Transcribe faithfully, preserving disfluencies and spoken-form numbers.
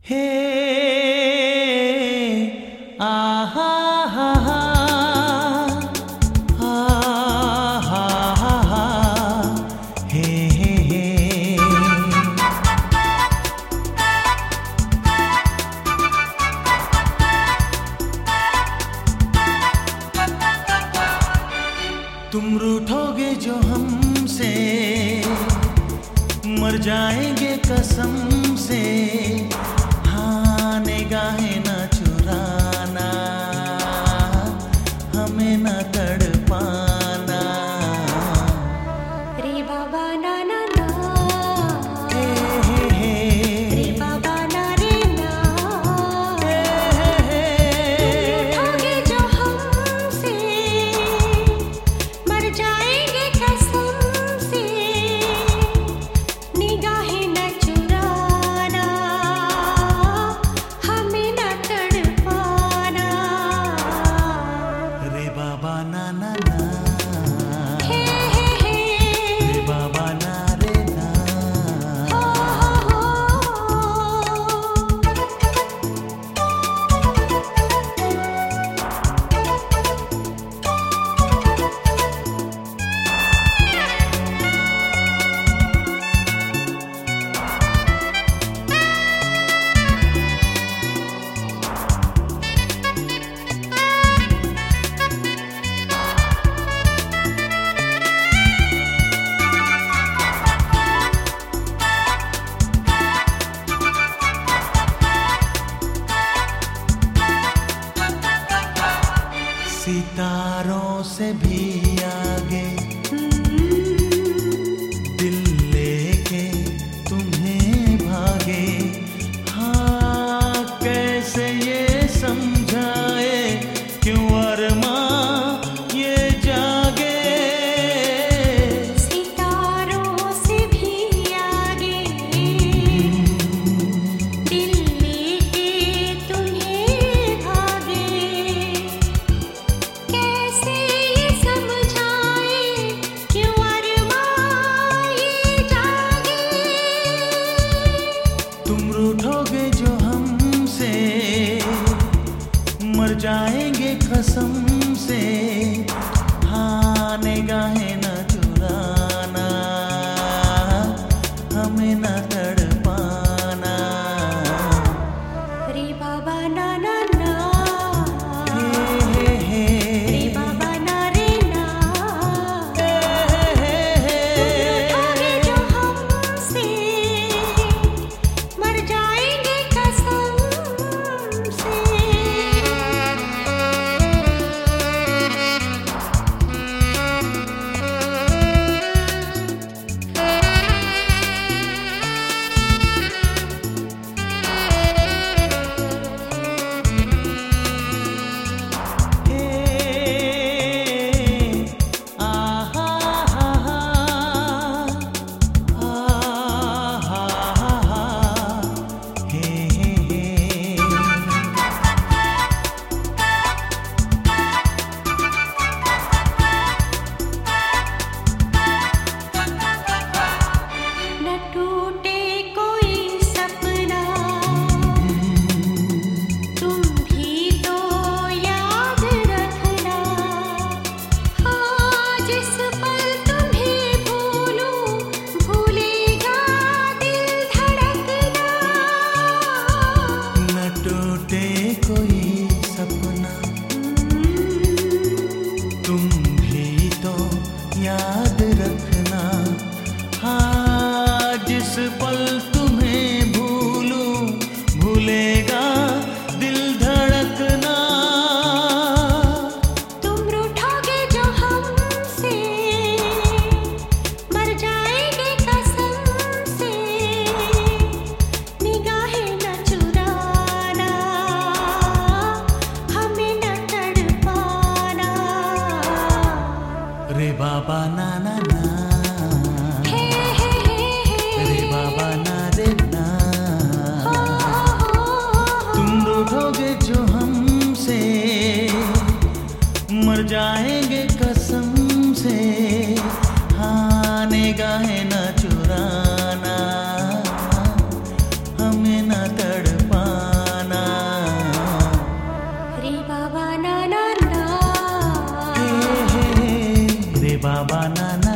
हे आहा हा हा आहा हा हा हे हे हे। तुम रूठोगे जो हमसे, मर जाएंगे कसम से। हाँ निगाहें न चुराना, हमें न तड़पाना। रे बाबा ना ना ना, हे हे हे, रे बाबा ना रे ना। हे हे हे। रूठोगे जो हमसे, मर जाएंगे कसम से। निगाहें न चुराना, हमें न तड़पाना। रे बाबा ना ना ना, हे हे हे, रे बाबा ना रे ना। हो हो सितारों से भी आगे दिल लेके तुम्हें भागे। हाँ कैसे ये समझाए, क्यों अरमां ये जागे। सितारों से भी आगे दिल लेके तुम्हें भागे। कैसे ये समझाए, क्यों अरमां ये जागे। तुम रूठोगे जो हमसे, मर जाएंगे कसम से। हाँ निगाहें न चुराना, हमें न तड़पाना। रे बाबा ना ना ना, हे हे हे, रे बाबा ना रे ना। हे हे हे। रूठोगे जो हमसे, मर जाएंगे कसम से। बाबा ना ना